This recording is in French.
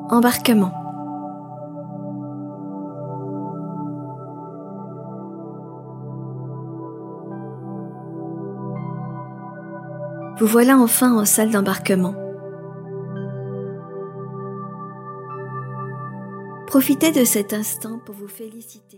Embarquement. Vous voilà enfin en salle d'embarquement. Profitez de cet instant pour vous féliciter.